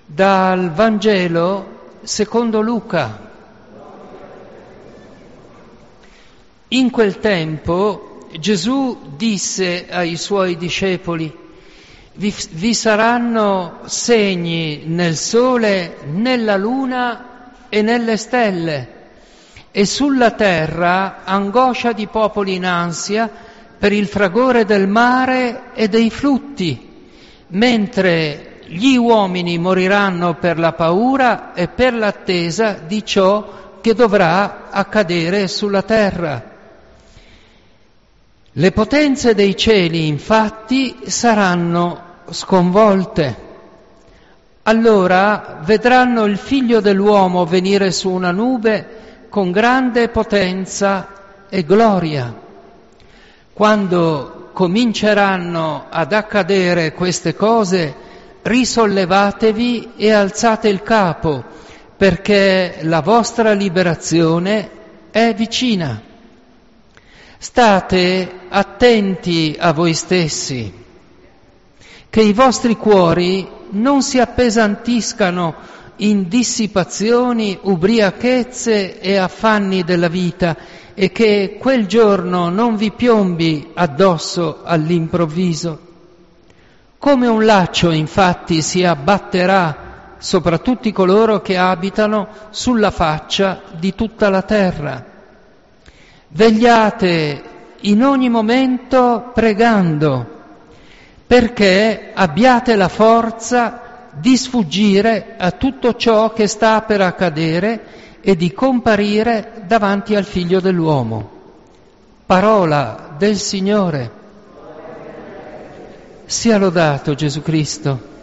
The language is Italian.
Dal Vangelo secondo Luca. In quel tempo Gesù disse ai suoi discepoli: vi saranno segni nel sole, nella luna e nelle stelle, e sulla terra angoscia di popoli in ansia per il fragore del mare e dei flutti, mentre gli uomini moriranno per la paura e per l'attesa di ciò che dovrà accadere sulla terra. Le potenze dei cieli, infatti, saranno sconvolte. Allora vedranno il Figlio dell'uomo venire su una nube con grande potenza e gloria. Quando cominceranno ad accadere queste cose, risollevatevi e alzate il capo, perché la vostra liberazione è vicina. State attenti a voi stessi, che i vostri cuori non si appesantiscano in dissipazioni, ubriachezze e affanni della vita, e che quel giorno non vi piombi addosso all'improvviso. Come un laccio, infatti, si abbatterà sopra tutti coloro che abitano sulla faccia di tutta la terra. Vegliate in ogni momento pregando, perché abbiate la forza di sfuggire a tutto ciò che sta per accadere e di comparire davanti al Figlio dell'uomo. Parola del Signore. Sia lodato Gesù Cristo.